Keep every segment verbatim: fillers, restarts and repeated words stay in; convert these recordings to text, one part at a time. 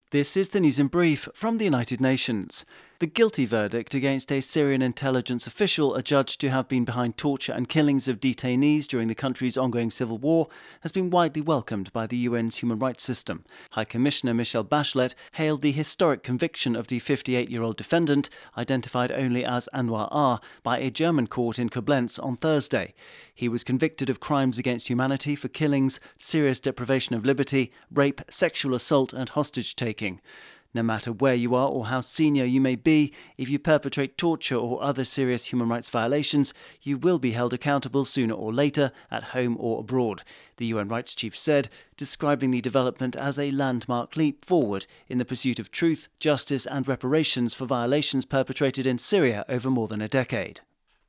This is the news in brief from the United Nations. The guilty verdict against a Syrian intelligence official adjudged to have been behind torture and killings of detainees during the country's ongoing civil war has been widely welcomed by the U N's human rights system. High Commissioner Michelle Bachelet hailed the historic conviction of the fifty-eight-year-old defendant, identified only as Anwar R., by a German court in Koblenz on Thursday. He was convicted of crimes against humanity for killings, serious deprivation of liberty, rape, sexual assault and hostage-taking. No matter where you are or how senior you may be, if you perpetrate torture or other serious human rights violations, you will be held accountable sooner or later, at home or abroad, the U N Rights Chief said, describing the development as a landmark leap forward in the pursuit of truth, justice and reparations for violations perpetrated in Syria over more than a decade.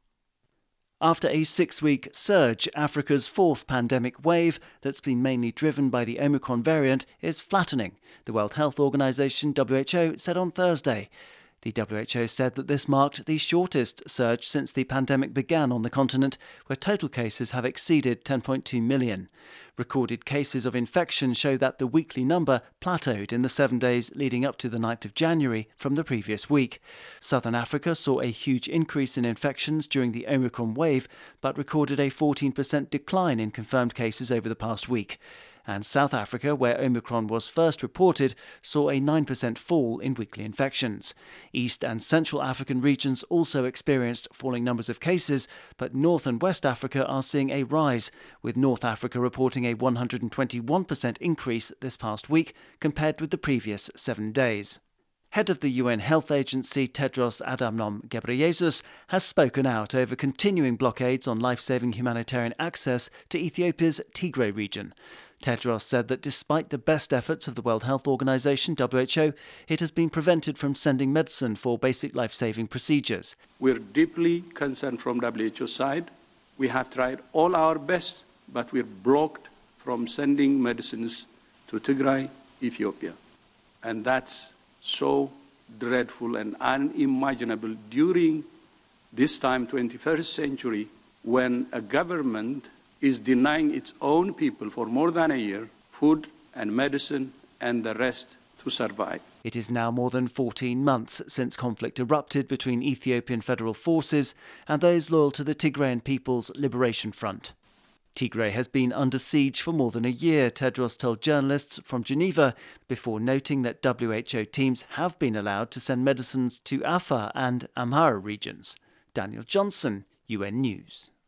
After a six-week surge, Africa's fourth pandemic wave, that's been mainly driven by the Omicron variant, is flattening, the World Health Organization W H O said on Thursday. The W H O said that this marked the shortest surge since the pandemic began on the continent, where total cases have exceeded ten point two million. Recorded cases of infection show that the weekly number plateaued in the seven days leading up to the ninth of January from the previous week. Southern Africa saw a huge increase in infections during the Omicron wave, but recorded a fourteen percent decline in confirmed cases over the past week. And South Africa, where Omicron was first reported, saw a nine percent fall in weekly infections. East and Central African regions also experienced falling numbers of cases, but North and West Africa are seeing a rise, with North Africa reporting a one hundred twenty-one percent increase this past week compared with the previous seven days. Head of the U N Health Agency Tedros Adhanom Ghebreyesus has spoken out over continuing blockades on life-saving humanitarian access to Ethiopia's Tigray region. Tedros said that despite the best efforts of the World Health Organization, W H O, it has been prevented from sending medicine for basic life-saving procedures. We're deeply concerned from W H O side. We have tried all our best, but we're blocked from sending medicines to Tigray, Ethiopia. And that's so dreadful and unimaginable during this time, twenty-first century, when a government is denying its own people for more than a year food and medicine and the rest to survive. It is now more than fourteen months since conflict erupted between Ethiopian federal forces and those loyal to the Tigrayan People's Liberation Front. Tigray has been under siege for more than a year, Tedros told journalists from Geneva, before noting that W H O teams have been allowed to send medicines to Afar and Amhara regions. Daniel Johnson, U N News.